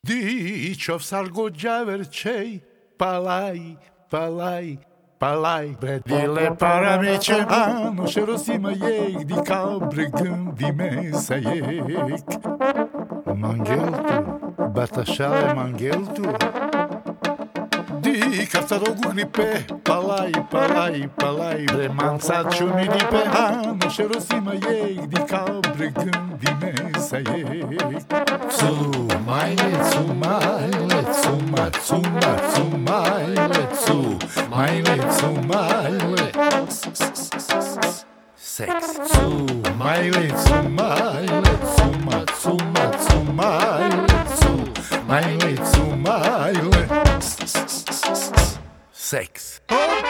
Dičov sargođaverčej, palaj, palaj, palaj. Bredile paramice, ano šerosima jek, di kabrgın di mesajek. Mangeltu, batašale mangeltu. Di kastarogu gripe, palaj, palaj, palaj. Remansa čuni dipe, ano šerosima jek, di kabrgın di mesajek. Cumajle, cumajle, cuma, cuma, cumajle, cumajle, cumajle. Seks. Cumajle, cumajle, cuma, cuma, cumajle, cumajle, cumajle. Seks.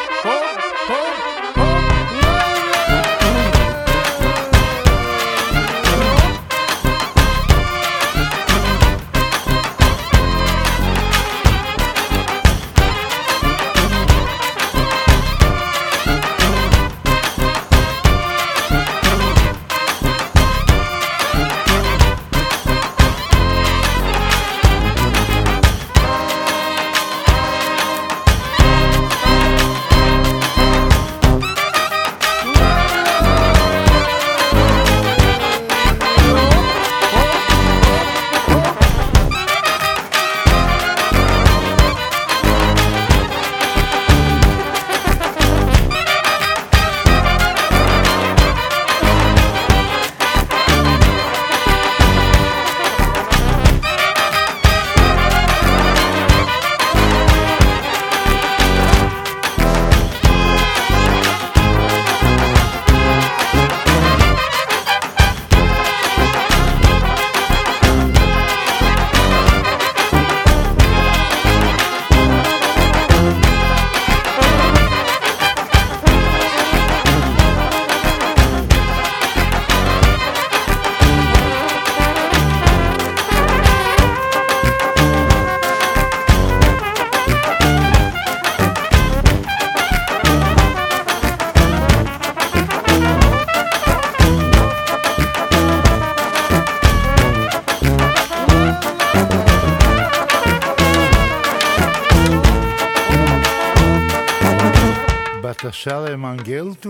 Batašale mangeltu.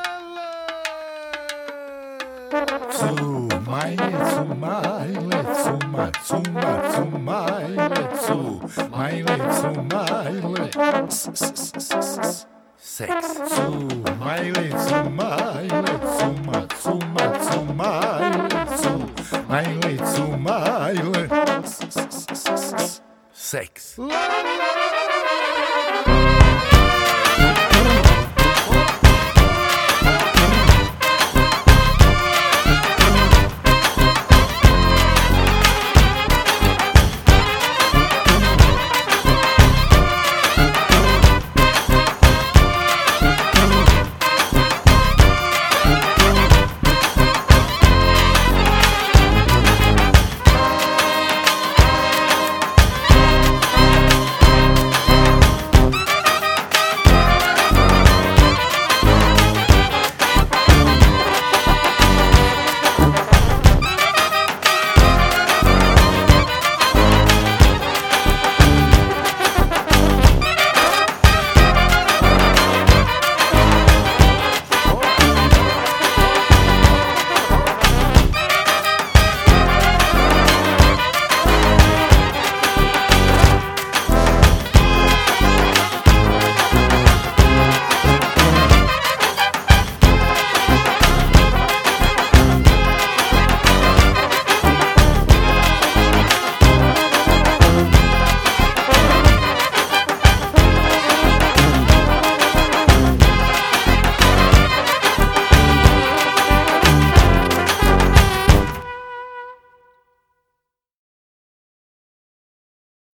Cumajle, cumajle, cuma, cuma, cumajle, cumajle, cumajle. Seks. Cumajle, cumajle, cuma, cuma, cumajle, cumajle, cumajle. Seks.